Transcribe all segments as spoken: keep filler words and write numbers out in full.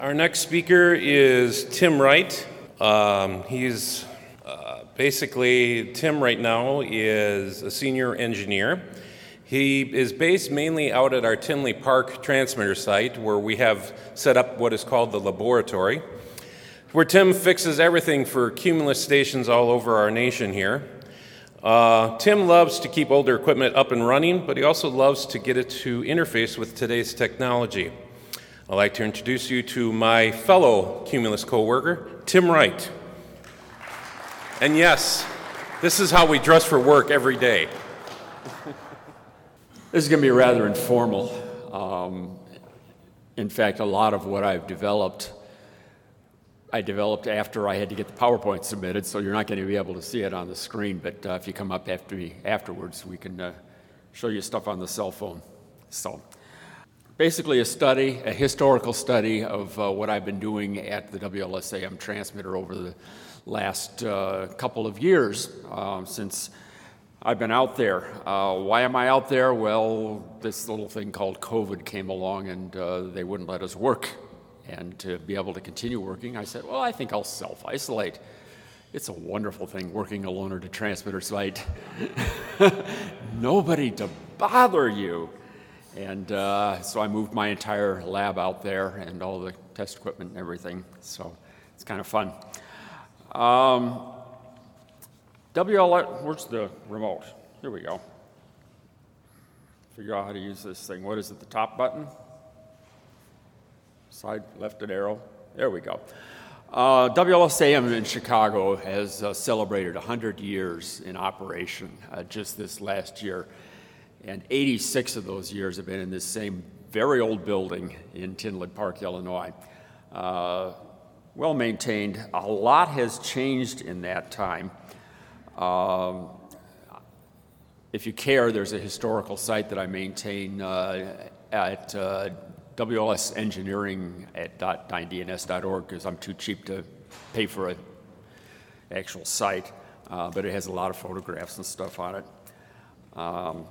Our next speaker is Tim Wright. Um, he's uh, basically, Tim right now is a senior engineer. He is based mainly out at our Tinley Park transmitter site, where we have set up what is called the laboratory, where Tim fixes everything for Cumulus stations all over our nation here. Uh, Tim loves to keep older equipment up and running, but he also loves to get it to interface with today's technology. I'd like to introduce you to my fellow Cumulus coworker, Tim Wright. And yes, this is how we dress for work every day. This is going to be rather informal. Um, in fact, a lot of what I've developed, I developed after I had to get the PowerPoint submitted, so you're not going to be able to see it on the screen, but uh, if you come up after me afterwards, we can uh, show you stuff on the cell phone. So, basically a study, a historical study of uh, what I've been doing at the W L S A M transmitter over the last uh, couple of years um, since I've been out there. Uh, why am I out there? Well, this little thing called COVID came along and uh, they wouldn't let us work. And to be able to continue working, I said, well, I think I'll self-isolate. It's a wonderful thing working alone at a transmitter site. Nobody to bother you. And uh, so I moved my entire lab out there and all the test equipment and everything. So it's kind of fun. Um, W L S, where's the remote? Here we go. Figure out how to use this thing. What is it, the top button? Side left-hand arrow. There we go. Uh, W L S A M in Chicago has uh, celebrated one hundred years in operation uh, just this last year. And eighty-six of those years have been in this same very old building in Tinley Park, Illinois. Uh, well maintained. A lot has changed in that time. Um, if you care, there's a historical site that I maintain uh, at uh, W L S engineering at D N S dot org because I'm too cheap to pay for an actual site, uh, but it has a lot of photographs and stuff on it. Um,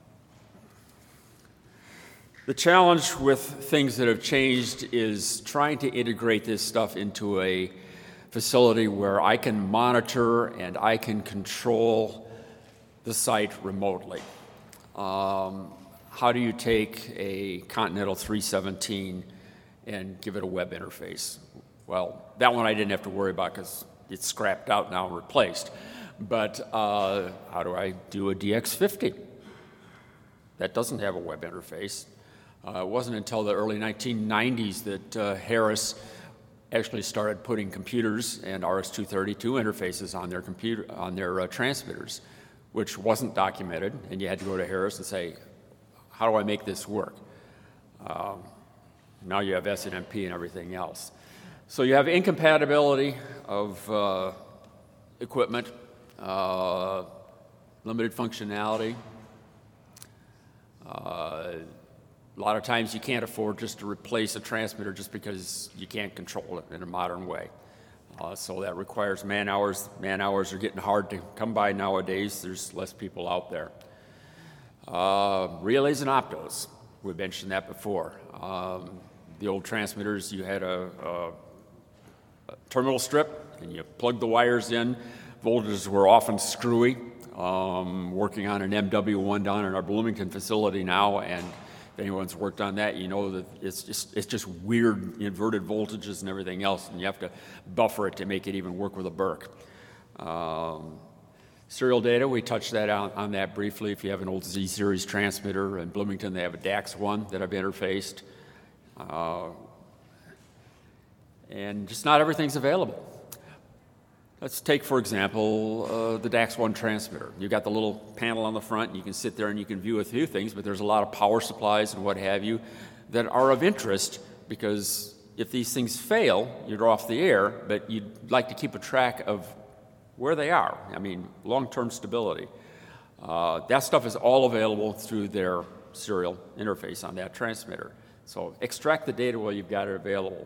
the challenge with things that have changed is trying to integrate this stuff into a facility where I can monitor and I can control the site remotely. Um, how do you take a Continental three seventeen and give it a web interface? Well, that one I didn't have to worry about because it's scrapped out now and replaced. But uh, how do I do a D X fifty? That doesn't have a web interface. Uh, it wasn't until the early nineteen nineties that uh, Harris actually started putting computers and R S two thirty-two interfaces on their computer on their uh, transmitters, which wasn't documented, and you had to go to Harris and say, how do I make this work? Um, now you have S N M P and everything else. So you have incompatibility of uh, equipment, uh, limited functionality. Uh, A lot of times you can't afford just to replace a transmitter just because you can't control it in a modern way. Uh, so that requires man hours. Man hours are getting hard to come by nowadays. There's less people out there. Uh, relays and optos, we mentioned that before. Um, the old transmitters, you had a, a, a terminal strip and you plugged the wires in. Voltages were often screwy. Um, working on an M W one down in our Bloomington facility now, and if anyone's worked on that, you know that it's just it's just weird inverted voltages and everything else, and you have to buffer it to make it even work with a Burke. Um, serial data, we touched that on, on that briefly. If you have an old Z-series transmitter in Bloomington, they have a DAX one that I've interfaced. Uh, and just not everything's available. Let's take, for example, uh, the DAX one transmitter. You've got the little panel on the front, and you can sit there and you can view a few things, but there's a lot of power supplies and what have you that are of interest because if these things fail, you're off the air, but you'd like to keep a track of where they are. I mean, long-term stability. Uh, that stuff is all available through their serial interface on that transmitter. So extract the data while you've got it available.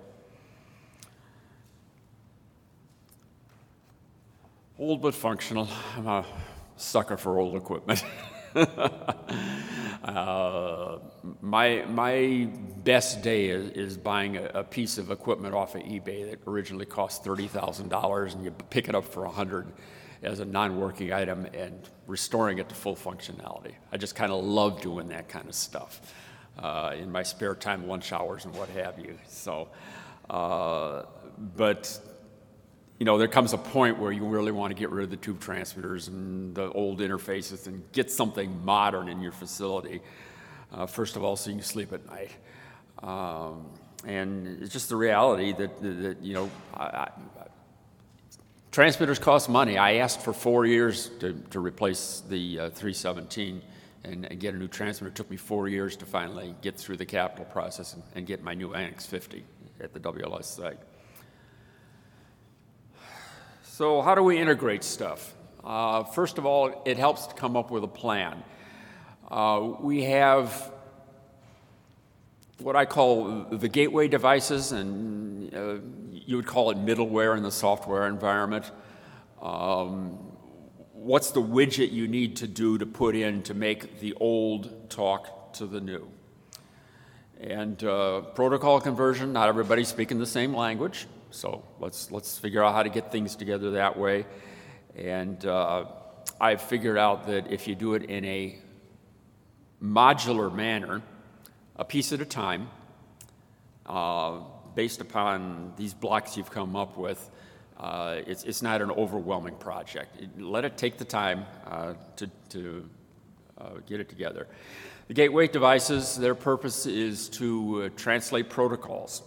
Old but functional. I'm a sucker for old equipment. uh, my, my best day is, is buying a, a piece of equipment off of eBay that originally cost thirty thousand dollars, and you pick it up for one hundred dollars as a non-working item and restoring it to full functionality. I just kind of love doing that kind of stuff uh, in my spare time, lunch hours and what have you. So, uh, but you know, there comes a point where you really want to get rid of the tube transmitters and the old interfaces and get something modern in your facility. Uh, first of all, so you can sleep at night. Um, and it's just the reality that, that, that you know, I, I, transmitters cost money. I asked for four years to, to replace the uh, three seventeen and, and get a new transmitter. It took me four years to finally get through the capital process and, and get my new N X fifty at the W L S site. So how do we integrate stuff? Uh, first of all, it helps to come up with a plan. Uh, we have what I call the gateway devices, and uh, you would call it middleware in the software environment. Um, what's the widget you need to do to put in to make the old talk to the new? And uh, protocol conversion, not everybody's speaking the same language, so let's, let's figure out how to get things together that way. And uh, I've figured out that if you do it in a modular manner, a piece at a time, uh, based upon these blocks you've come up with, uh, it's, it's not an overwhelming project. It, let it take the time uh, to, to uh, get it together. The gateway devices, their purpose is to uh, translate protocols.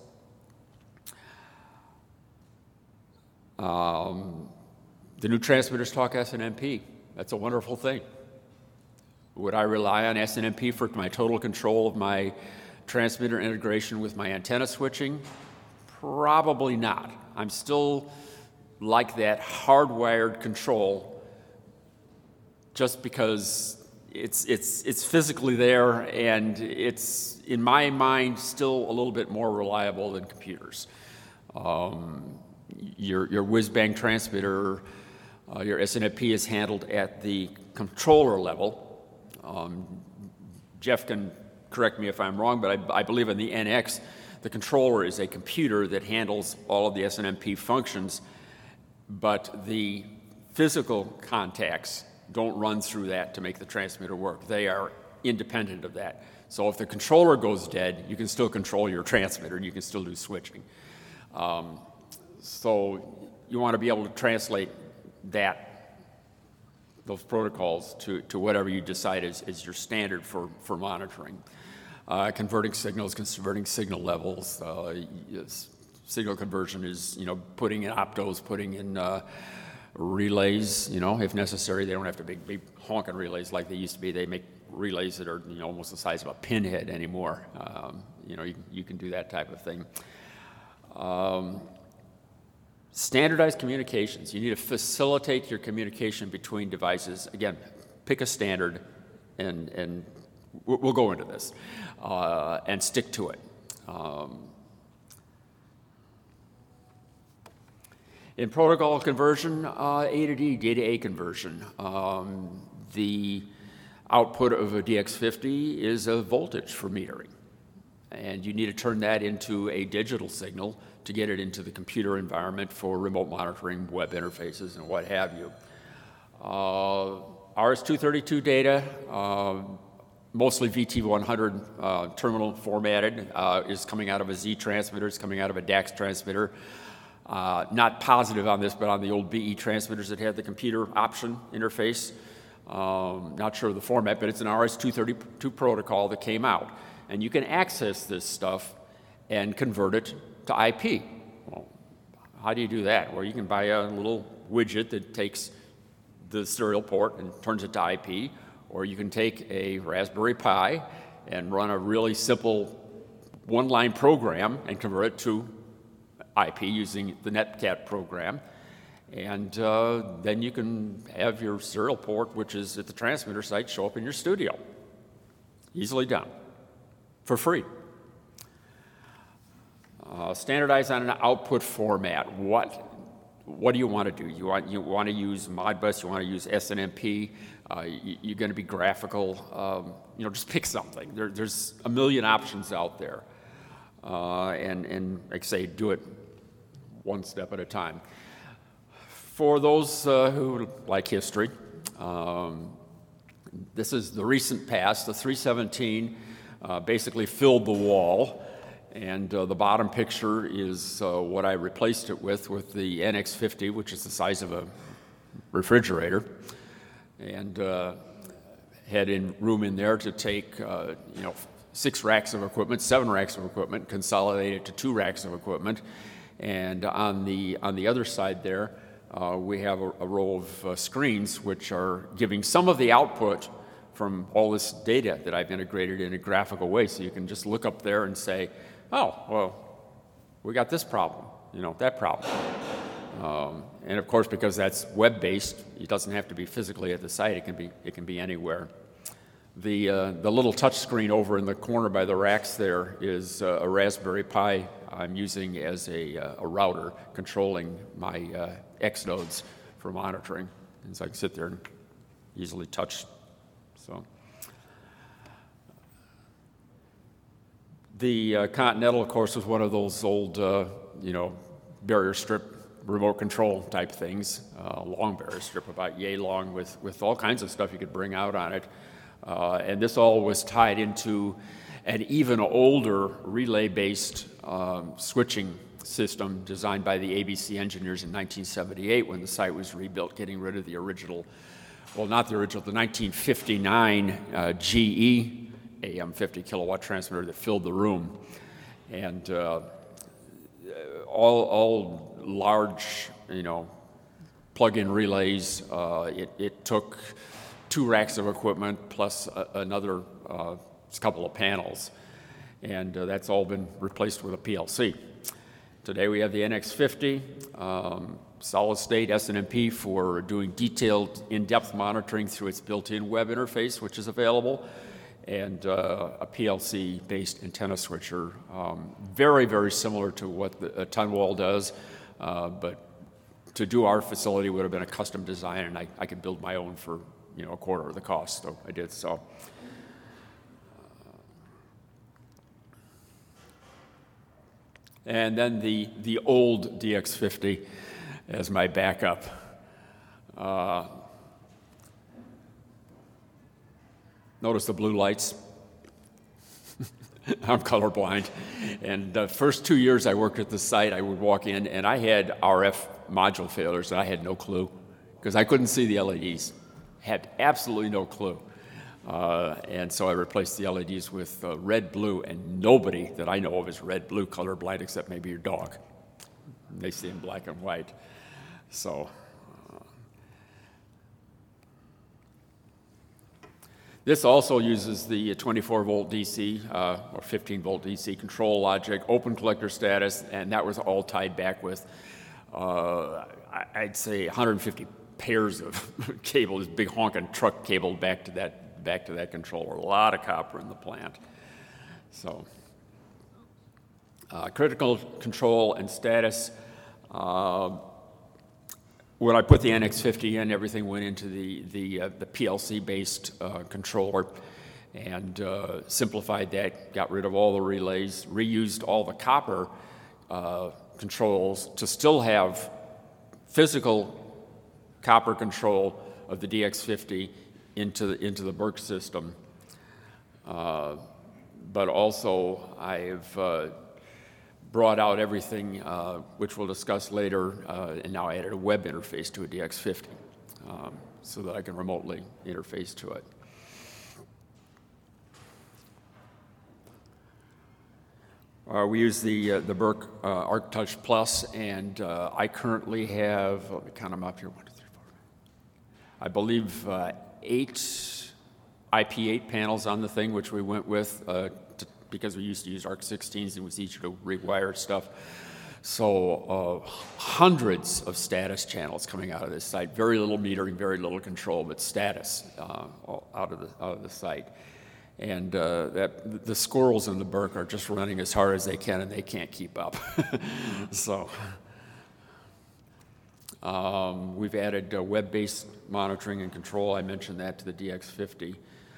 Um, the new transmitters talk S N M P. That's a wonderful thing. Would I rely on S N M P for my total control of my transmitter integration with my antenna switching? Probably not. I'm still like that hardwired control just because it's, it's, it's physically there, and it's, in my mind, still a little bit more reliable than computers. Um, your, your whiz-bang transmitter, uh, your S N M P is handled at the controller level. Um, Jeff can correct me if I'm wrong, but I, I believe in the N X, the controller is a computer that handles all of the S N M P functions, but the physical contacts don't run through that to make the transmitter work. They are independent of that. So if the controller goes dead, you can still control your transmitter and you can still do switching. Um, so you want to be able to translate that those protocols to, to whatever you decide is, is your standard for, for monitoring. Uh, converting signals, converting signal levels. Uh, yes, signal conversion is, you know, putting in optos, putting in uh, relays, you know, if necessary. They don't have to be big honking relays like they used to be. They make relays that are, you know, almost the size of a pinhead anymore. Um, you know, you, you can do that type of thing. Um, Standardized communications. You need to facilitate your communication between devices. Again, pick a standard, and, and we'll go into this, uh, and stick to it. Um, in protocol conversion, uh, A to D, data A conversion, um, the output of a D X fifty is a voltage for metering. And you need to turn that into a digital signal to get it into the computer environment for remote monitoring, web interfaces, and what have you. Uh, R S two thirty-two data, uh, mostly V T one hundred uh, terminal formatted, uh, is coming out of a Z transmitter, it's coming out of a DAX transmitter. Uh, not positive on this, but on the old B E transmitters that had the computer option interface. Um, not sure of the format, but it's an R S two thirty-two protocol that came out. And you can access this stuff and convert it to I P. Well, how do you do that? Well, you can buy a little widget that takes the serial port and turns it to I P, or you can take a Raspberry Pi and run a really simple one-line program and convert it to I P using the NetCat program. And uh, then you can have your serial port, which is at the transmitter site, show up in your studio. Easily done. For free. Uh, standardize on an output format. What what do you want to do? You want you want to use Modbus? You want to use S N M P? Uh, you, you're going to be graphical? Um, you know, just pick something. There, there's a million options out there, uh, and and like I say, do it one step at a time. For those uh, who like history, um, this is the recent past. The three seventeen uh, basically filled the wall. And uh, the bottom picture is uh, what I replaced it with, with the N X fifty, which is the size of a refrigerator, and uh, had in room in there to take, uh, you know, six racks of equipment, seven racks of equipment, consolidate it to two racks of equipment, and on the on the other side there, uh, we have a, a row of uh, screens which are giving some of the output from all this data that I've integrated in a graphical way, so you can just look up there and say, oh, well, we got this problem, you know, that problem. Um, and of course, because that's web-based, it doesn't have to be physically at the site. It can be, it can be anywhere. The, uh, the little touch screen over in the corner by the racks there is uh, a Raspberry Pi I'm using as a, uh, a router controlling my uh, X nodes for monitoring. And so I can sit there and easily touch. So. The uh, Continental, of course, was one of those old, uh, you know, barrier strip remote control type things, uh, long barrier strip, about yay long, with, with all kinds of stuff you could bring out on it. Uh, and this all was tied into an even older relay-based um, switching system designed by the A B C engineers in nineteen seventy-eight when the site was rebuilt, getting rid of the original, well, not the original, the nineteen fifty-nine uh, G E A M fifty kilowatt transmitter that filled the room. And uh, all, all large, you know, plug-in relays. Uh, it, it took two racks of equipment plus a, another uh, couple of panels. And uh, that's all been replaced with a P L C. Today we have the N X fifty, um, solid state S N M P for doing detailed in-depth monitoring through its built-in web interface, which is available, and uh, a P L C-based antenna switcher, um, very, very similar to what the, uh, Tunwall does, uh, but to do our facility would have been a custom design, and I, I could build my own for, you know, a quarter of the cost, so I did so. And then the, the old D X fifty as my backup. Uh, notice the blue lights. I'm colorblind. And the first two years I worked at the site, I would walk in and I had R F module failures and I had no clue because I couldn't see the L E Ds. Had absolutely no clue. Uh, and so I replaced the L E Ds with uh, red, blue, and nobody that I know of is red, blue colorblind except maybe your dog. They see in black and white. So uh, this also uses the twenty-four volt D C uh, or fifteen volt D C control logic, open collector status, and that was all tied back with, uh, I'd say, one hundred fifty pairs of cable, this big honking truck cable back to that back to that controller. A lot of copper in the plant. So uh, critical control and status. Uh, when I put the N X fifty in, everything went into the the, uh, the P L C-based uh, controller, and uh, simplified that. Got rid of all the relays, reused all the copper uh, controls to still have physical copper control of the D X fifty into the, into the Burke system. Uh, but also I've uh, brought out everything, uh, which we'll discuss later, uh, and now I added a web interface to a D X fifty um, so that I can remotely interface to it. Uh, we use the, uh, the Burke uh, ArcTouch Plus, and uh, I currently have, let me count them up here, one, two, three, four, I believe uh, eight I P eight panels on the thing, which we went with uh, to, because we used to use ARC sixteens and it was easier to rewire stuff. So uh, hundreds of status channels coming out of this site. Very little metering, very little control, but status uh, out of the out of the site. And uh, that the squirrels in the Burke are just running as hard as they can, and they can't keep up. So. Um, we've added uh, web-based monitoring and control. I mentioned that to the D X fifty.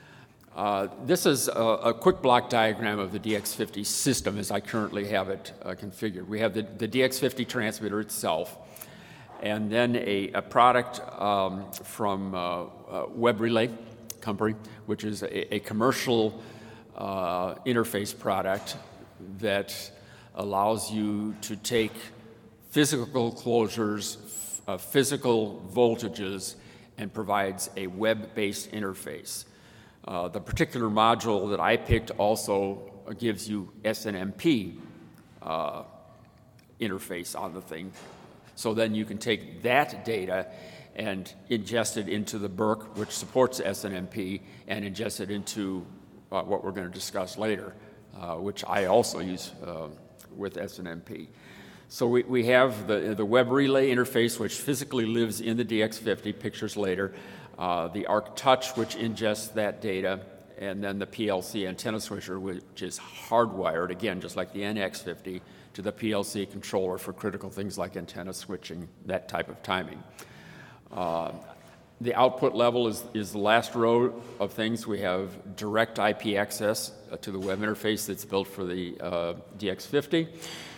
Uh, this is a, a quick block diagram of the D X fifty system as I currently have it uh, configured. We have the, the D X fifty transmitter itself, and then a, a product um, from uh, uh, Web Relay Company, which is a, a commercial uh, interface product that allows you to take physical closures, uh, physical voltages, and provides a web-based interface. Uh, the particular module that I picked also gives you S N M P uh, interface on the thing. So then you can take that data and ingest it into the B E R C, which supports S N M P, and ingest it into uh, what we're going to discuss later, uh, which I also use uh, with S N M P. So we, we have the, the Web Relay interface, which physically lives in the D X fifty, pictures later, uh, the Arc Touch, which ingests that data, and then the P L C antenna switcher, which is hardwired, again, just like the N X fifty, to the P L C controller for critical things like antenna switching, that type of timing. Uh, the output level is, is the last row of things. We have direct I P access uh, to the web interface that's built for the uh, D X fifty.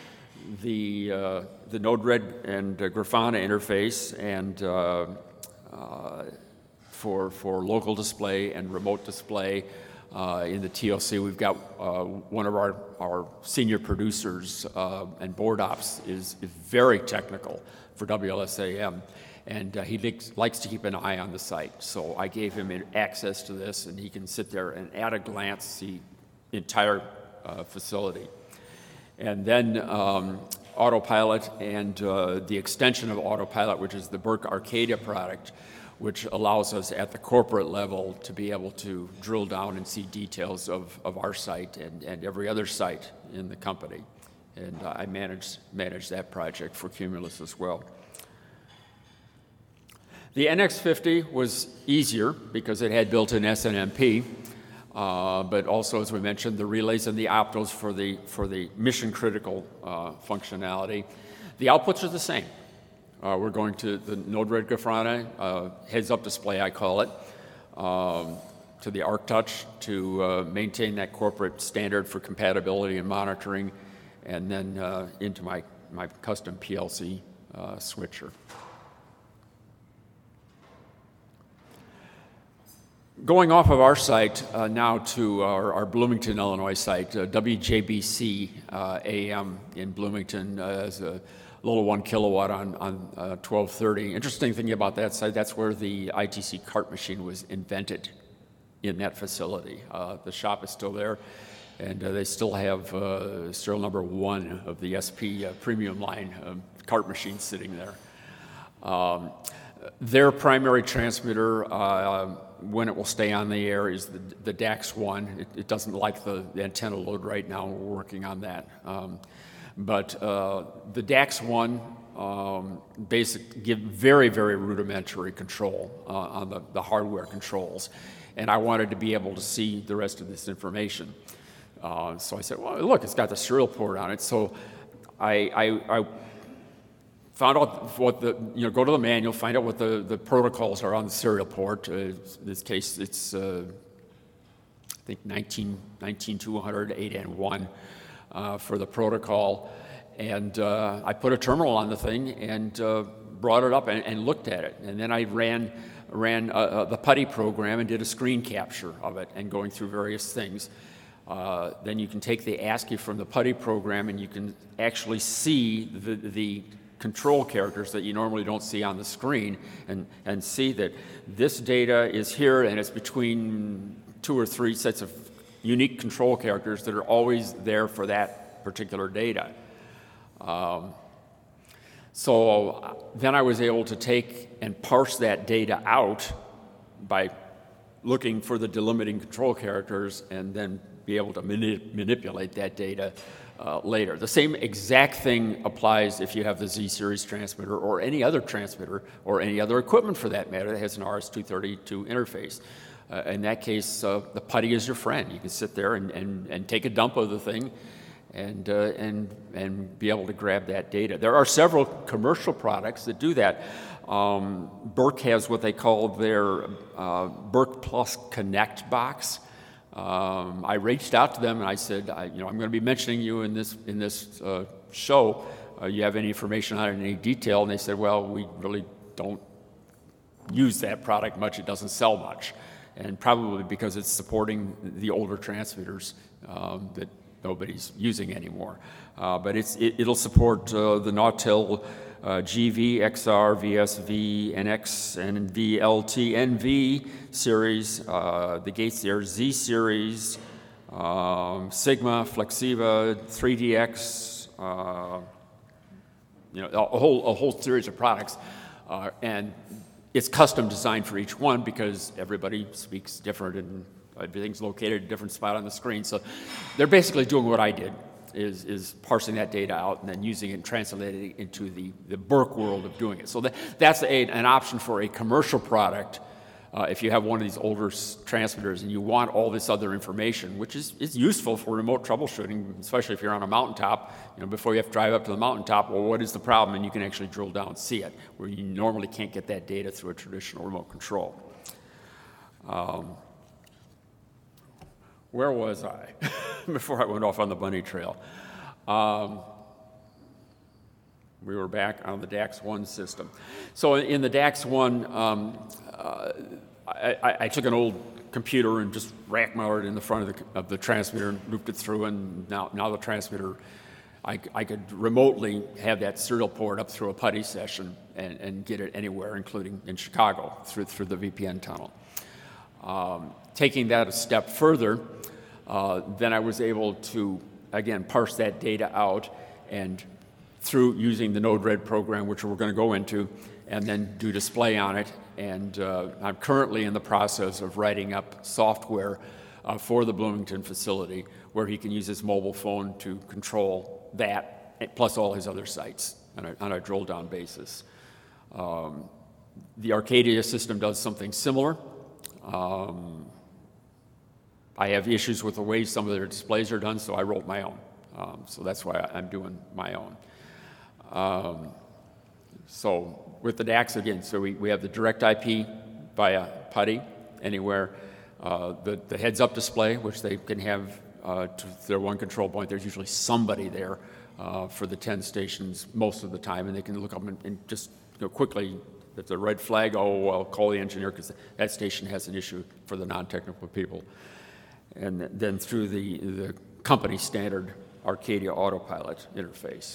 The, uh, the Node-RED and uh, Grafana interface, and uh, uh, for, for local display and remote display. Uh, in the T L C, we've got uh, one of our, our senior producers uh, and board ops is, is very technical for W L S A M, and uh, he likes, likes to keep an eye on the site. So I gave him access to this, and he can sit there and at a glance see the entire uh, facility. And then um, Autopilot and uh, the extension of Autopilot, which is the B E R C Arcadia product, which allows us at the corporate level to be able to drill down and see details of, of our site and, and every other site in the company. And uh, I manage, manage that project for Cumulus as well. The N X fifty was easier because it had built-in S N M P. Uh, but also, as we mentioned, the relays and the optos for the, for the mission-critical uh, functionality. The outputs are the same. Uh, we're going to the Node-RED Grafana, uh, heads-up display, I call it, um, to the Arc Touch to uh, maintain that corporate standard for compatibility and monitoring, and then uh, into my, my custom P L C uh, switcher. Going off of our site uh, now to our, our Bloomington, Illinois site, uh, W J B C uh, A M in Bloomington uh, is a little one kilowatt on, on uh, twelve thirty. Interesting thing about that site, that's where the I T C cart machine was invented, in that facility. Uh, the shop is still there, and uh, they still have uh, serial number one of the S P uh, premium line um, cart machine sitting there. Um, their primary transmitter, uh, when it will stay on the air, is the, the D A X one. It, it doesn't like the, the antenna load right now. We're working on that. Um, but uh, the D A X one um, basic give very, very rudimentary control uh, on the, the hardware controls. And I wanted to be able to see the rest of this information. Uh, so I said, well, look, it's got the serial port on it. So I, I, I found out what the, you know, go to the manual, find out what the, the protocols are on the serial port. Uh, in this case, it's, uh, I think, nineteen two hundred, eight N one uh, for the protocol. And uh, I put a terminal on the thing and uh, brought it up and, and looked at it. And then I ran, ran uh, uh, the PuTTY program and did a screen capture of it and going through various things. Uh, then you can take the ASCII from the PuTTY program and you can actually see the, the control characters that you normally don't see on the screen, and, and see that this data is here and it's between two or three sets of unique control characters that are always there for that particular data. Um, so then I was able to take and parse that data out by looking for the delimiting control characters and then be able to mani- manipulate that data Uh, later. The same exact thing applies if you have the Z-Series transmitter or any other transmitter or any other equipment for that matter that has an R S two thirty-two interface. Uh, in that case, uh, the PuTTY is your friend. You can sit there and, and, and take a dump of the thing and, uh, and, and be able to grab that data. There are several commercial products that do that. Um, Burke has what they call their uh, Burke Plus Connect box. Um, I reached out to them and I said, I, you know, I'm going to be mentioning you in this, in this uh, show. Uh, you have any information on it in any detail? And they said, well, we really don't use that product much. It doesn't sell much. And probably because it's supporting the older transmitters um, that nobody's using anymore. Uh, but it's, it, it'll support uh, the Nautel uh, G V, X R, V S V, N X, N V L T, N V series, uh, the Gates Air Z series, um, Sigma, Flexiva, three D X, uh, you know, a whole, a whole series of products. Uh, and it's custom designed for each one because everybody speaks different and everything's located at a different spot on the screen. So they're basically doing what I did, is, is parsing that data out and then using it and translating it into the, the Burke world of doing it. So that, that's a, an option for a commercial product uh, if you have one of these older s- transmitters and you want all this other information, which is, is useful for remote troubleshooting, especially if you're on a mountaintop. You know, before you have to drive up to the mountaintop, well, what is the problem? And you can actually drill down and see it, where you normally can't get that data through a traditional remote control. Um, Where was I before I went off on the bunny trail? Um, we were back on the DAX one system. So in the DAX one, um, uh, I, I, I took an old computer and just rack mounted it in the front of the, of the transmitter and looped it through, and now, now the transmitter, I, I could remotely have that serial port up through a PuTTY session and, and get it anywhere, including in Chicago, through, through the V P N tunnel. Um, taking that a step further, uh, then I was able to, again, parse that data out and through using the Node-RED program, which we're going to go into, and then do display on it. And uh, I'm currently in the process of writing up software uh, for the Bloomington facility where he can use his mobile phone to control that, plus all his other sites on a, on a drill-down basis. Um, the Arcadia system does something similar. Um, I have issues with the way some of their displays are done, so I wrote my own. Um, so that's why I'm doing my own. Um, so with the DAX, again, so we, we have the direct I P via PuTTY anywhere. Uh, the, the heads-up display, which they can have uh, to their one control point. There's usually somebody there uh, for the ten stations most of the time, and they can look up and, and just you know, quickly, if the red flag, oh, well, call the engineer because that station has an issue for the non-technical people. And then through the, the company standard Arcadia Autopilot interface.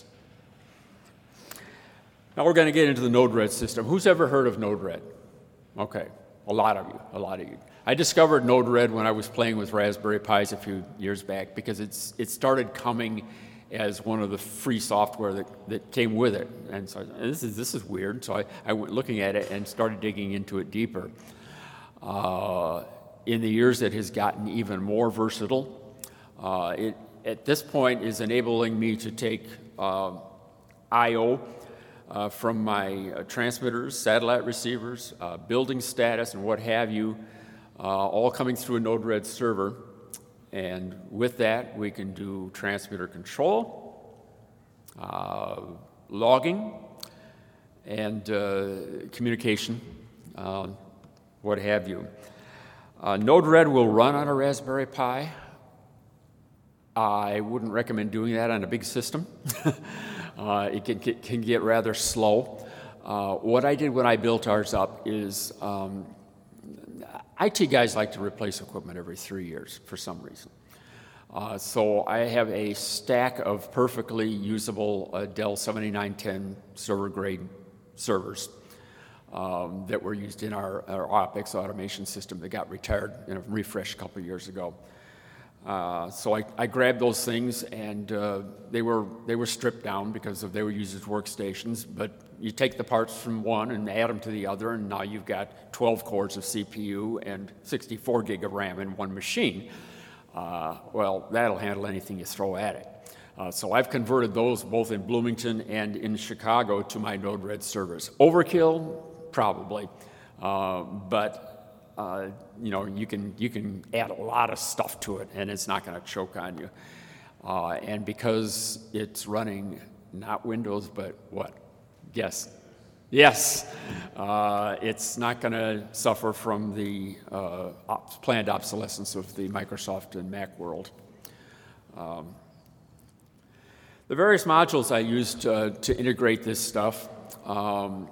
Now we're going to get into the Node-RED system. Who's ever heard of Node-RED? Okay, a lot of you, a lot of you. I discovered Node-RED when I was playing with Raspberry Pis a few years back because it's it started coming as one of the free software that, that came with it. And so and this is this is weird. So I, I went looking at it and started digging into it deeper. Uh, in the years, it has gotten even more versatile. Uh, it at this point is enabling me to take uh, I O uh, from my uh, transmitters, satellite receivers, uh, building status, and what have you, uh, all coming through a Node-RED server. And with that, we can do transmitter control, uh, logging, and uh, communication, uh, what have you. Uh, Node-RED will run on a Raspberry Pi. I wouldn't recommend doing that on a big system. uh, it can, can, can get rather slow. Uh, what I did when I built ours up is um, I T guys like to replace equipment every three years for some reason. Uh, so I have a stack of perfectly usable uh, Dell seventy-nine ten server grade servers um, that were used in our, our OpEx automation system that got retired and refreshed a couple of years ago. Uh, so I, I grabbed those things, and uh, they were they were stripped down because of, they were used as workstations. But you take the parts from one and add them to the other, and now you've got twelve cores of C P U and sixty-four gig of RAM in one machine. Uh, well, that'll handle anything you throw at it. Uh, so I've converted those both in Bloomington and in Chicago to my Node-RED servers. Overkill, probably, uh, but. Uh, you know, you can you can add a lot of stuff to it, and it's not going to choke on you. Uh, and because it's running not Windows, but what? Guess. Yes, uh, it's not going to suffer from the uh, op- planned obsolescence of the Microsoft and Mac world. Um, the various modules I used uh, to integrate this stuff, um,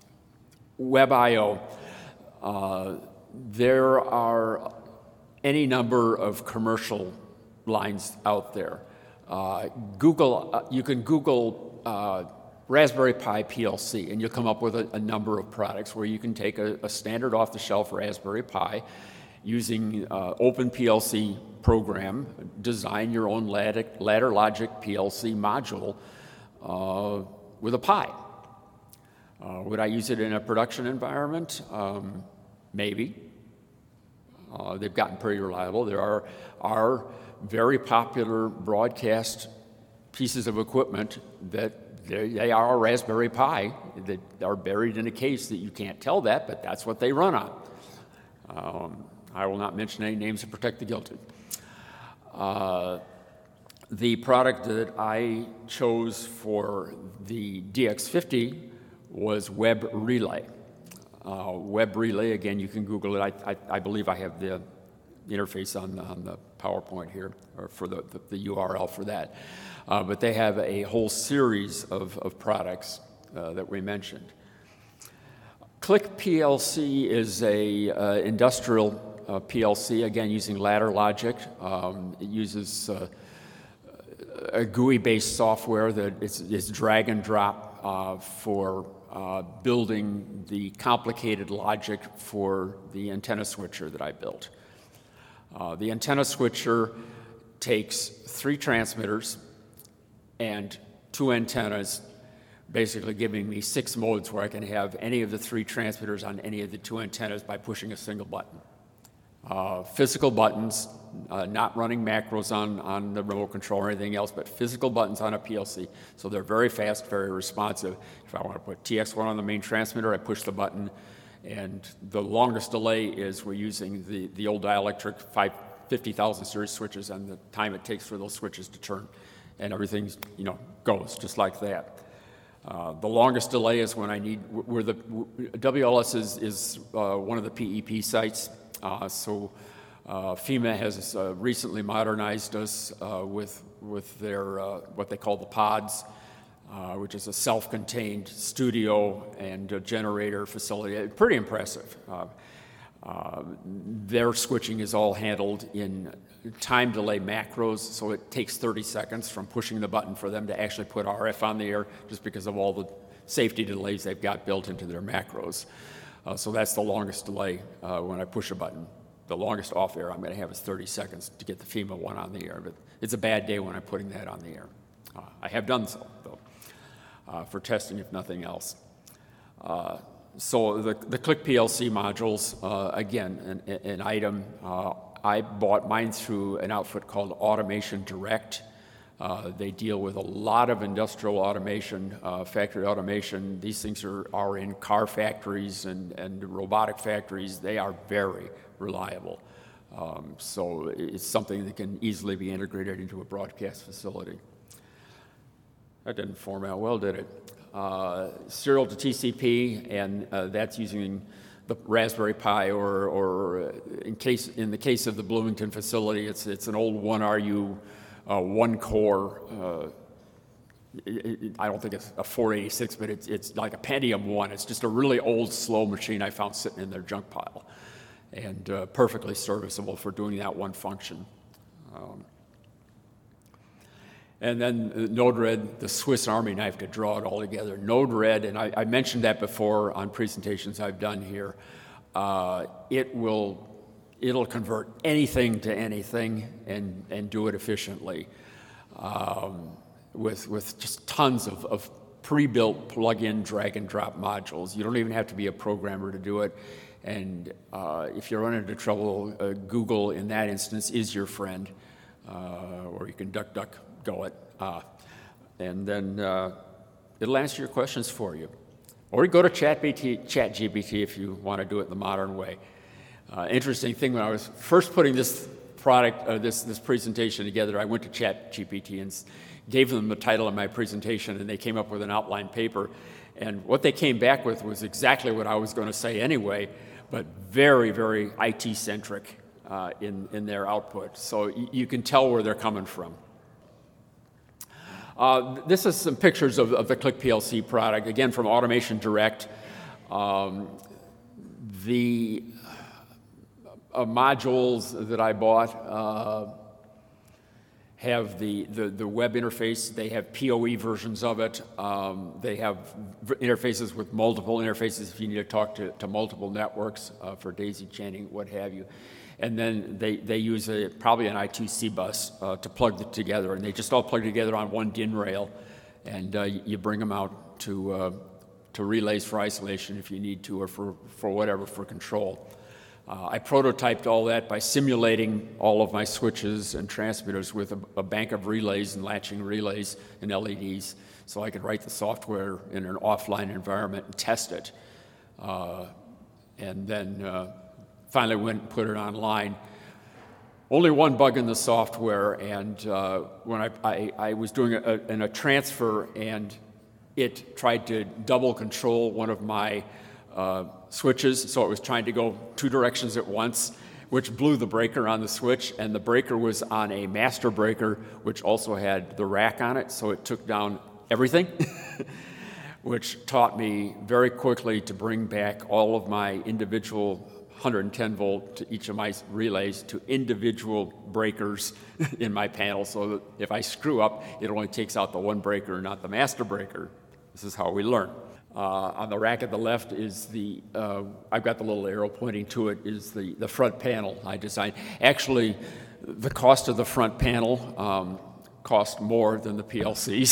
WebIO, uh, there are any number of commercial lines out there. Uh, Google, uh, you can Google uh, Raspberry Pi P L C, and you'll come up with a, a number of products where you can take a, a standard off-the-shelf Raspberry Pi using uh, OpenPLC program, design your own ladder, ladder logic P L C module uh, with a Pi. Uh, would I use it in a production environment? Um, maybe. Uh, they've gotten pretty reliable. There are, are very popular broadcast pieces of equipment that they are a Raspberry Pi that are buried in a case that you can't tell that, but that's what they run on. Um, I will not mention any names to protect the guilty. Uh, the product that I chose for the D X fifty was Web Relay. Uh, Web Relay, again, you can Google it. I, I, I believe I have the interface on, on the PowerPoint here, or for the, the, the U R L for that. Uh, but they have a whole series of, of products uh, that we mentioned. Click P L C is a uh, industrial uh, P L C, again using ladder logic. Um, it uses uh, a G U I-based software that it's, it's drag and drop uh, for uh, building the complicated logic for the antenna switcher that I built. Uh, the antenna switcher takes three transmitters and two antennas, basically giving me six modes where I can have any of the three transmitters on any of the two antennas by pushing a single button. Uh, physical buttons, uh, not running macros on, on the remote control or anything else, but physical buttons on a P L C. So they're very fast, very responsive. If I want to put T X one on the main transmitter, I push the button, and the longest delay is we're using the, the old dielectric fifty thousand series switches and the time it takes for those switches to turn. And everything, you know, goes just like that. Uh, the longest delay is when I need, where the W L S is, is uh, one of the P E P sites. Uh, so uh, FEMA has uh, recently modernized us uh, with, with their, uh, what they call the pods, uh, which is a self-contained studio and a generator facility. Pretty impressive. Uh, Uh, their switching is all handled in time delay macros, so it takes thirty seconds from pushing the button for them to actually put R F on the air, just because of all the safety delays they've got built into their macros. Uh, so that's the longest delay uh, when I push a button. The longest off air I'm going to have is thirty seconds to get the FEMA one on the air, but it's a bad day when I'm putting that on the air. Uh, I have done so, though, uh, for testing, if nothing else. Uh, So the, the Click P L C modules, uh, again, an, an item, uh, I bought mine through an outfit called Automation Direct. Uh, they deal with a lot of industrial automation, uh, factory automation. These things are, are in car factories and, and robotic factories. They are very reliable. Um, so it's something that can easily be integrated into a broadcast facility. That didn't format well, did it? Uh, serial to T C P, and uh, that's using the Raspberry Pi, or, or in case in the case of the Bloomington facility, it's it's an old one R U, uh, one core. Uh, it, it, I don't think it's a four eighty-six, but it's it's like a Pentium one. It's just a really old, slow machine I found sitting in their junk pile, and uh, perfectly serviceable for doing that one function. Um, And then Node-RED, the Swiss Army knife to draw it all together. Node-RED, and I, I mentioned that before on presentations I've done here, uh, it will, it'll convert anything to anything and, and do it efficiently um, with, with just tons of, of pre-built plug-in drag and drop modules. You don't even have to be a programmer to do it. And uh, if you run into trouble, uh, Google in that instance is your friend, uh, or you can duck, duck, go it, uh, and then uh, it'll answer your questions for you. Or you go to ChatGPT if you want to do it the modern way. Uh, interesting thing, when I was first putting this product, uh, this this presentation together, I went to ChatGPT and s- gave them the title of my presentation, and they came up with an outline paper. And what they came back with was exactly what I was going to say anyway, but very, very I T-centric uh, in, in their output. So y- you can tell where they're coming from. Uh, this is some pictures of, of the Click P L C product, again from Automation Direct. Um, the uh, modules that I bought uh, have the, the, the web interface. They have P O E versions of it. Um, they have v- interfaces with multiple interfaces if you need to talk to, to multiple networks uh, for daisy chaining, what have you. And then they, they use a, probably an I two C bus uh, to plug it together, and they just all plug together on one D I N rail, and uh, you bring them out to, uh, to relays for isolation if you need to, or for, for whatever, for control. Uh, I prototyped all that by simulating all of my switches and transmitters with a, a bank of relays and latching relays and L E Ds, so I could write the software in an offline environment and test it. Uh, and then uh, finally went and put it online. Only one bug in the software, and uh, when I, I, I was doing a, a, a transfer, and it tried to double control one of my uh, switches, so it was trying to go two directions at once, which blew the breaker on the switch, and the breaker was on a master breaker, which also had the rack on it, so it took down everything, which taught me very quickly to bring back all of my individual one hundred ten volt to each of my relays to individual breakers in my panel, so that if I screw up, it only takes out the one breaker, not the master breaker. This is how we learn. Uh, on the rack at the left is the, uh, I've got the little arrow pointing to it, is the, the front panel I designed. Actually, the cost of the front panel um, cost more than the P L Cs.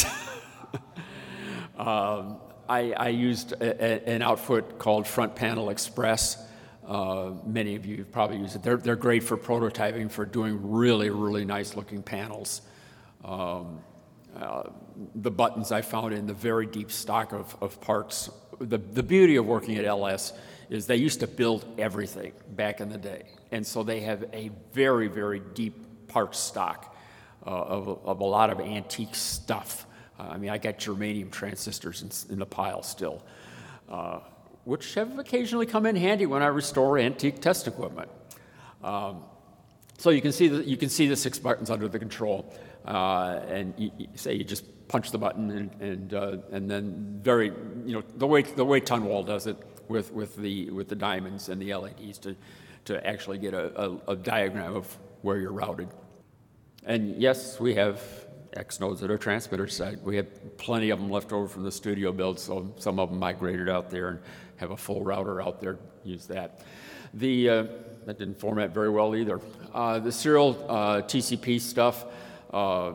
um, I, I used a, a, an outfit called Front Panel Express. Uh, many of you probably use it. They're, they're great for prototyping, for doing really, really nice looking panels. Um, uh, the buttons I found in the very deep stock of, of parts. The, the beauty of working at L S is they used to build everything back in the day. And so they have a very, very deep parts stock uh, of, of a lot of antique stuff. Uh, I mean, I got germanium transistors in, in the pile still. Uh, which have occasionally come in handy when I restore antique test equipment. Um, so you can see the, you can see the six buttons under the control, uh, and you, you say you just punch the button, and and, uh, and then very you know the way the way Tunwall does it with with the with the diamonds and the L E Ds to to actually get a, a, a diagram of where you're routed. And yes, we have X nodes at our transmitter site. We have plenty of them left over from the studio build, so some of them migrated out there and have a full router out there, use that. The, uh, that didn't format very well either. Uh, the serial uh, T C P stuff, uh,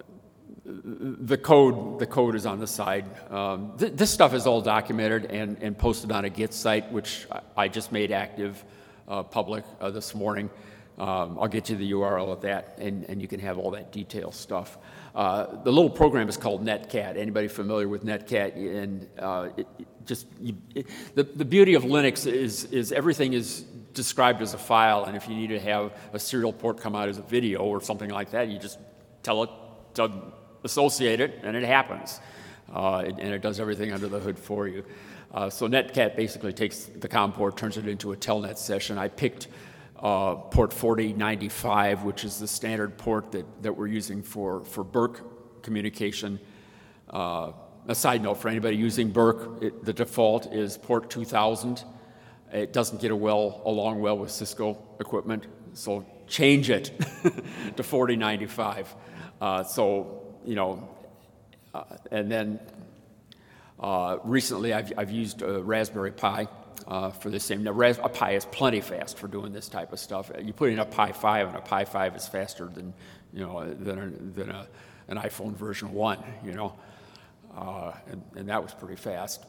the code, the code is on the side. Um, th this stuff is all documented and, and posted on a Git site, which I, I just made active uh, public uh, this morning. Um, I'll get you the U R L of that, and, and you can have all that detailed stuff. Uh, the little program is called Netcat. Anybody familiar with Netcat? And uh, it, it just you, it, the the beauty of Linux is is everything is described as a file, and if you need to have a serial port come out as a video or something like that, you just tell it to associate it, and it happens, uh, and, and it does everything under the hood for you. Uh, so Netcat basically takes the COM port, turns it into a telnet session. I picked Uh, port forty ninety-five, which is the standard port that, that we're using for, for Burke communication. Uh, a side note for anybody using Burke, it, the default is port two thousand. It doesn't get a well, along well with Cisco equipment, so change it to forty ninety-five. Uh, so, you know, uh, and then uh, recently I've, I've used a Raspberry Pi. Uh, for the same. Now, Ras a Pi is plenty fast for doing this type of stuff. You put in a Pi five, and a Pi five is faster than, you know, than, a, than a, an iPhone version one, you know, uh, and, and that was pretty fast.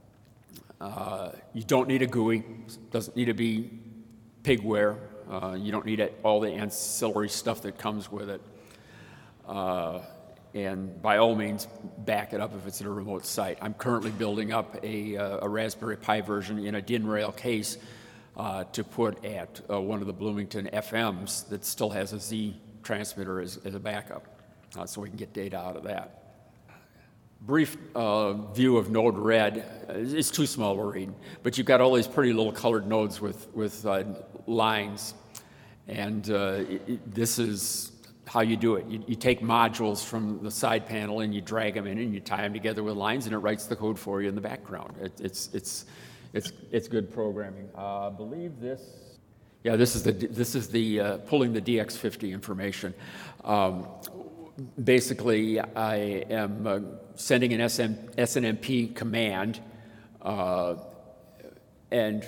Uh, you don't need a G U I. Doesn't need to be pigware. Uh, you don't need it, all the ancillary stuff that comes with it. Uh, and by all means, back it up if it's in a remote site. I'm currently building up a, uh, a Raspberry Pi version in a D I N rail case uh, to put at uh, one of the Bloomington F Ms that still has a Z transmitter as, as a backup, uh, so we can get data out of that. Brief uh, view of node red. It's too small to read, but you've got all these pretty little colored nodes with, with uh, lines, and uh, it, it, this is how you do it. You, you take modules from the side panel and you drag them in and you tie them together with lines, and it writes the code for you in the background. It, it's, it's, it's, it's good programming. Uh, I believe this, yeah, this is the, this is the uh, pulling the D X fifty information. Um, basically, I am uh, sending an S N M P command, uh, and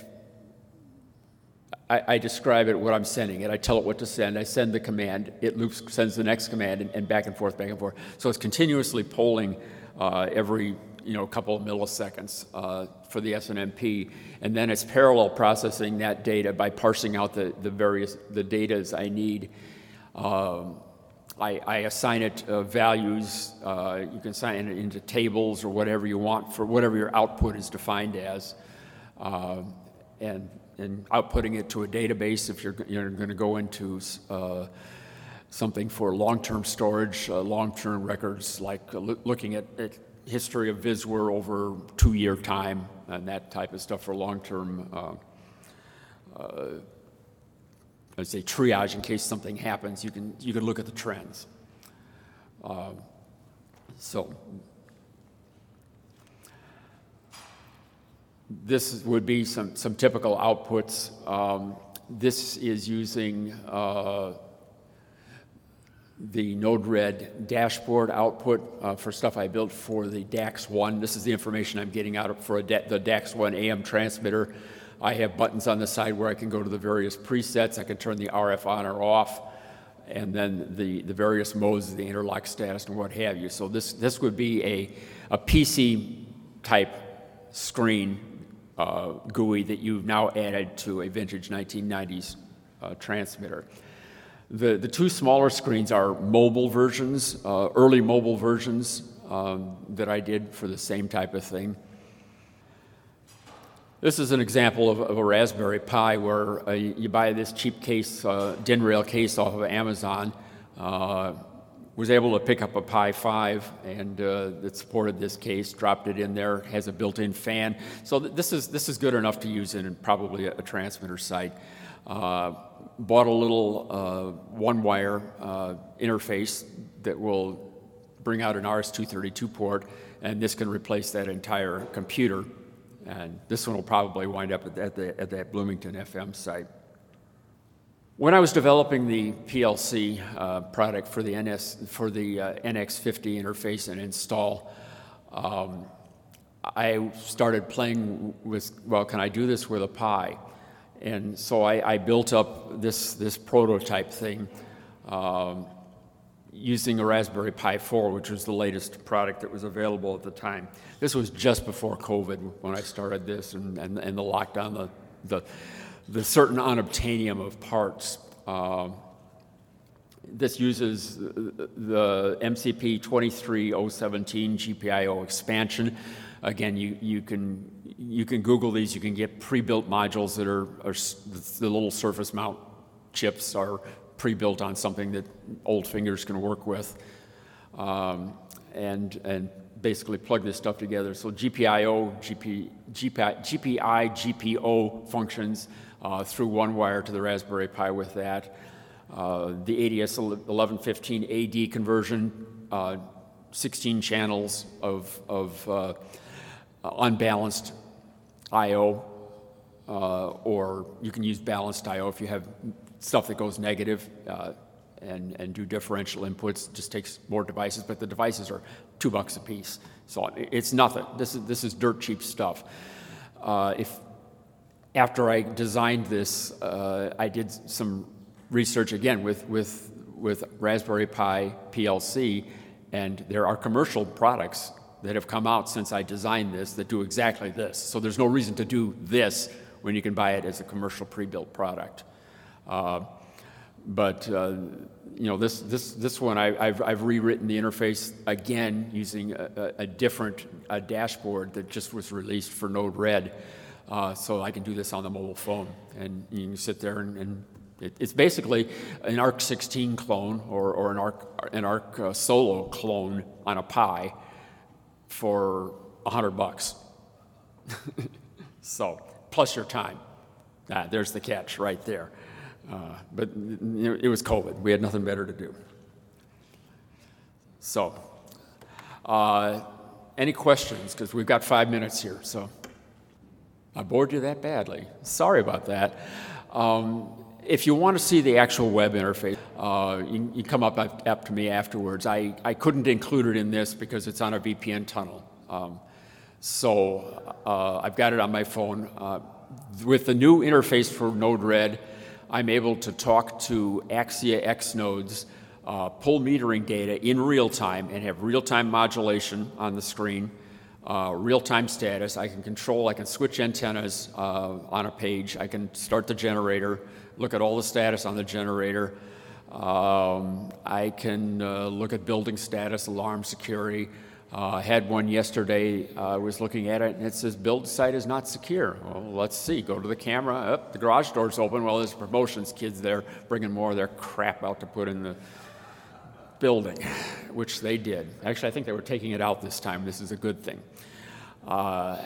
I, I describe it, what I'm sending it. I tell it what to send. I send the command. It loops, sends the next command, and, and back and forth, back and forth. So it's continuously polling uh, every you know couple of milliseconds uh, for the S N M P, and then it's parallel processing that data by parsing out the the various the datas I need. Um, I, I assign it uh, values. Uh, you can assign it into tables or whatever you want for whatever your output is defined as, uh, and and outputting it to a database if you're you're going to go into uh, something for long-term storage, uh, long-term records, like uh, lo- looking at, at history of VisWare over two-year time and that type of stuff for long-term. Uh, uh, I'd say triage in case something happens. You can you can look at the trends. Uh, so this would be some some typical outputs. Um, this is using uh, the Node-RED dashboard output uh, for stuff I built for the DAX one. This is the information I'm getting out of for a da- the DAX one A M transmitter. I have buttons on the side where I can go to the various presets. I can turn the R F on or off, and then the, the various modes, the interlock status and what have you. So this, this would be a, a P C type screen uh, G U I that you've now added to a vintage nineteen nineties uh, transmitter. The, the two smaller screens are mobile versions, uh, early mobile versions um, that I did for the same type of thing. This is an example of, of a Raspberry Pi where uh, you buy this cheap case, uh, D I N rail case off of Amazon. Uh, was able to pick up a Pi five and uh, that supported this case, dropped it in there, has a built-in fan. So th- this is this is good enough to use in probably a, a transmitter site. Uh, bought a little uh, one-wire uh, interface that will bring out an R S two thirty-two port, and this can replace that entire computer. And this one will probably wind up at, at, the, at that Bloomington F M site. When I was developing the P L C uh, product for the N S for the uh, N X fifty interface and install, um, I started playing with, well, can I do this with a Pi? And so I, I built up this this prototype thing um, using a Raspberry Pi four, which was the latest product that was available at the time. This was just before COVID when I started this, and, and, and the lockdown, the, the the certain unobtainium of parts. Uh, this uses the M C P twenty-three oh seventeen G P I O expansion. Again, you, you can you can Google these. You can get pre-built modules that are, are the little surface mount chips are pre-built on something that old fingers can work with, um, and and basically plug this stuff together. So G P I O, G P, G P I, G P I, G P O functions uh, through one wire to the Raspberry Pi with that. Uh, the A D S eleven fifteen A D conversion, uh, sixteen channels of, of uh, unbalanced I O, uh, or you can use balanced I O if you have stuff that goes negative uh, and, and do differential inputs. It just takes more devices, but the devices are two bucks a piece. So it's nothing. This is, this is dirt cheap stuff. Uh, if after I designed this, uh, I did some research again with, with, with Raspberry Pi P L C, and there are commercial products that have come out since I designed this that do exactly this. So there's no reason to do this when you can buy it as a commercial pre-built product. Uh, but uh, you know, this this this one I, I've I've rewritten the interface again using a, a, a different a dashboard that just was released for Node-RED. uh, so I can do this on the mobile phone. And you can sit there and, and it, it's basically an ARC sixteen clone or, or an ARC, an ARC uh, Solo clone on a Pi for a hundred bucks. So, plus your time. Ah, there's the catch right there. Uh, but it was COVID. We had nothing better to do. So, uh, any questions? Because we've got five minutes here. So, I bored you that badly. Sorry about that. Um, if you want to see the actual web interface, uh, you, you come up, up to me afterwards. I, I couldn't include it in this because it's on a V P N tunnel. Um, so, uh, I've got it on my phone. Uh, with the new interface for Node-RED, I'm able to talk to Axia X nodes, uh, pull metering data in real time, and have real-time modulation on the screen, uh, real-time status. I can control, I can switch antennas uh, on a page. I can start the generator, look at all the status on the generator. Um, I can uh, look at building status, alarm security. I uh, had one yesterday. I uh, was looking at it, and it says build site is not secure. Well, let's see. Go to the camera. Oh, the garage door's open. Well, there's promotions kids there bringing more of their crap out to put in the building, which they did. Actually, I think they were taking it out this time. This is a good thing. Uh,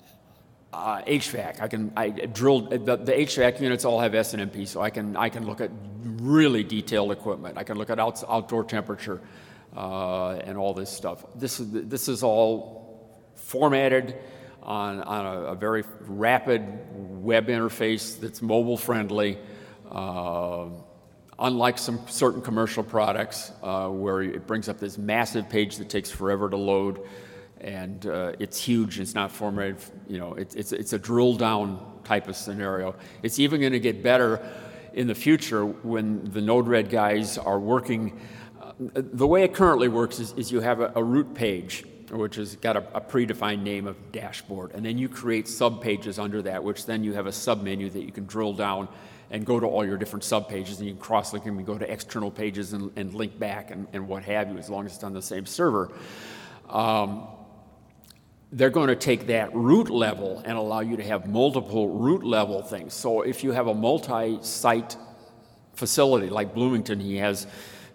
uh, H V A C. I can. I drilled the, the H V A C units all have S N M P, so I can. I can look at really detailed equipment. I can look at out, outdoor temperature. Uh, and all this stuff. This is this is all formatted on on a, a very rapid web interface that's mobile friendly. Uh, unlike some certain commercial products uh, where it brings up this massive page that takes forever to load, and uh, it's huge. It's not formatted. You know, it, it's it's a drill down type of scenario. It's even going to get better in the future when the Node-RED guys are working. The way it currently works is, is you have a, a root page, which has got a, a predefined name of dashboard, and then you create sub-pages under that, which then you have a sub-menu that you can drill down and go to all your different sub-pages, and you can cross-link them and go to external pages and, and link back and, and what have you, as long as it's on the same server. Um, they're going to take that root level and allow you to have multiple root level things. So if you have a multi-site facility like Bloomington, he has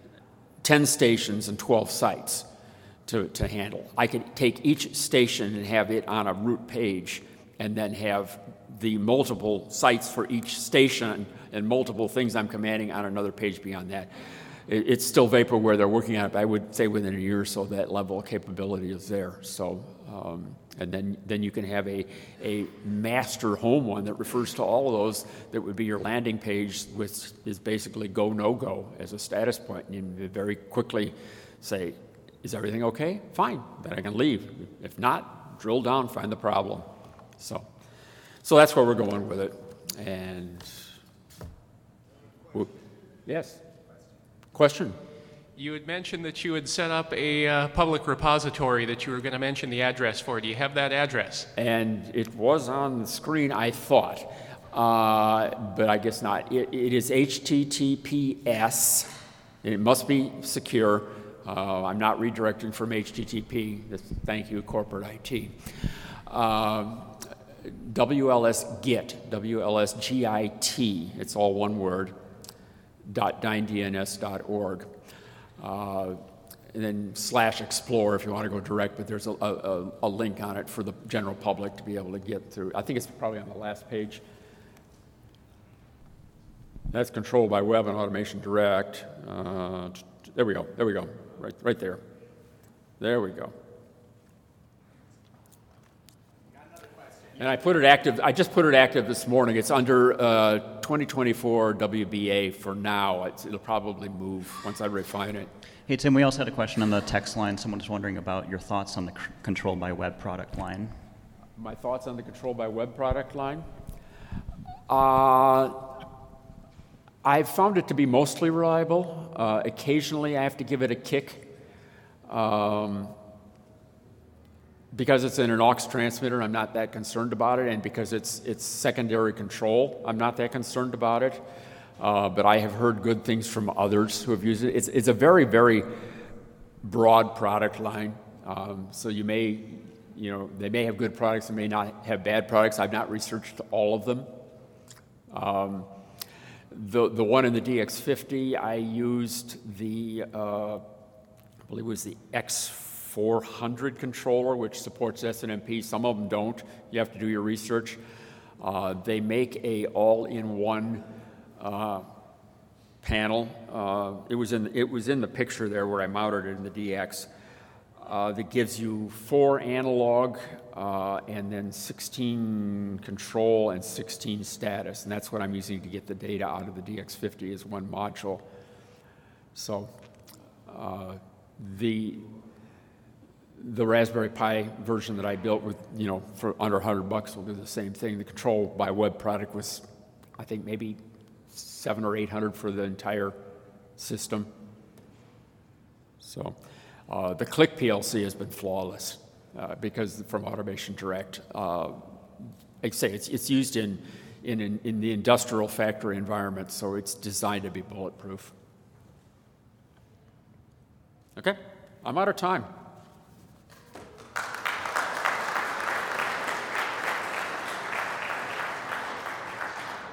ten stations and twelve sites to, to handle. I could take each station and have it on a root page and then have the multiple sites for each station and multiple things I'm commanding on another page beyond that. It, it's still vaporware they're working on it, but I would say within a year or so that level of capability is there. So, um, and then, then you can have a, a master home one that refers to all of those that would be your landing page, which is basically go, no go as a status point. And you very quickly say, is everything okay? Fine, then I can leave. If not, drill down, find the problem. So, so that's where we're going with it. And, whoop, yes, question? You had mentioned that you had set up a uh, public repository that you were going to mention the address for. Do you have that address? And it was on the screen, I thought, uh, but I guess not. It, it is H T T P S. It must be secure. Uh, I'm not redirecting from H T T P. Thank you, corporate I T. Uh, W L S Git, W L S G I T, it's all one word, dot dyn D N S dot org. Uh, and then slash explore if you want to go direct, but there's a, a, a link on it for the general public to be able to get through. I think it's probably on the last page. That's controlled by Web and Automation Direct. Uh, there we go, there we go, right, right there. There we go. And I put it active, I just put it active this morning. It's under uh, twenty twenty-four W B A for now. It's, it'll probably move once I refine it. Hey, Tim, we also had a question on the text line. Someone was wondering about your thoughts on the c- Control by Web product line. My thoughts on the Control by Web product line? Uh, I've found it to be mostly reliable. Uh, occasionally, I have to give it a kick. Um, Because it's in an aux transmitter, I'm not that concerned about it, and because it's it's secondary control, I'm not that concerned about it. Uh, but I have heard good things from others who have used it. It's, it's a very, very broad product line, um, so you may you know, they may have good products and may not have bad products. I've not researched all of them. Um, the, the one in the D X fifty, I used the, uh, I believe it was the X four hundred controller, which supports S N M P. Some of them don't. You have to do your research. Uh, they make a all-in-one uh, panel. Uh, it was in it was in the picture there where I mounted it in the D X. Uh, that gives you four analog uh, and then sixteen control and sixteen status, and that's what I'm using to get the data out of the D X fifty as one module. So uh, the the Raspberry Pi version that I built with, you know, for under one hundred bucks will do the same thing. The control by web product was, I think, maybe seven or eight hundred for the entire system. So. Uh, the Click P L C has been flawless uh, because from Automation Direct, uh, like I say, it's, it's used in, in, in, in the industrial factory environment, so it's designed to be bulletproof. Okay, I'm out of time.